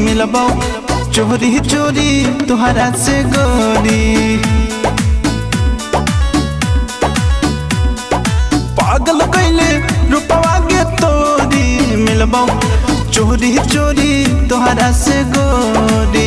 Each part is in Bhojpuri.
मिलबो चोरी चोरी तुहरा से गोरी। पागल कैले रूपवा के तोरी मिलबो चोरी चोरी तुहरा से गोरी।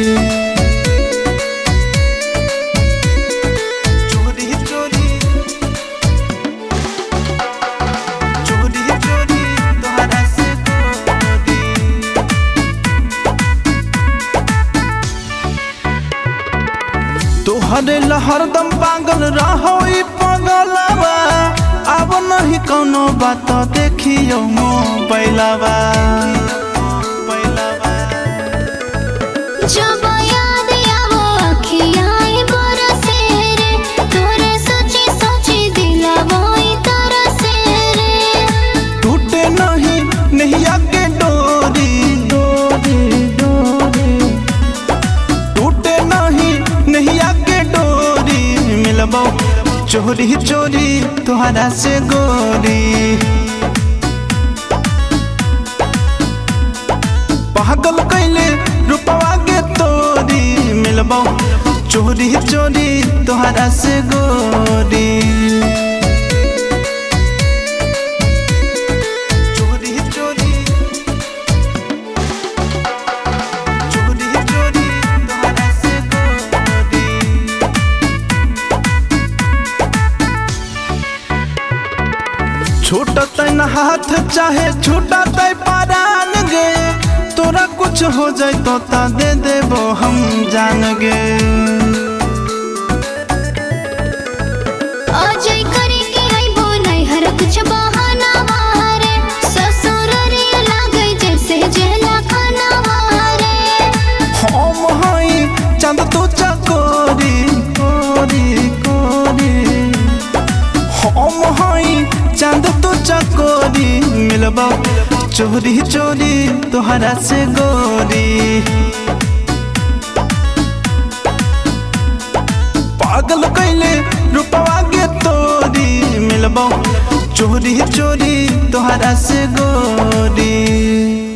तोहरे हरदम पागल रहो पगलवा अब नहीं कोनो बात देखियो मोबाइलवा। जब याद आवो अखियाँ बरसे रे तोरे सोची सोची दिलवा तरसे रे। टूटे नहीं नैया के डोरी डोरी डोरी टूटे नहीं नैया के डोरी मिलबो चोरी चोरी तुहरा से गोरी। पागल कैले रूपवा के तोरी मिलबो चोरी चोरी तुहरा से गोरी। छूटत न हाथ चाहे छूटत परान गे तोरा कुछ हो जाए तो ता दे देबो हम जान गे। अजय करे के आइबो नहीं हर कुछ बहाना मारे ससुर रे लागे जैसे जेला खाना मारे। हम हई चंद तू चकोरी कोरी कोरी हम हई चंद तू चकोरी मिलबो चोरी चोरी तुहरा से गोरी। पागल कैले रूपवा के तोरी मिलबो चोरी चोरी तुहरा से गोरी।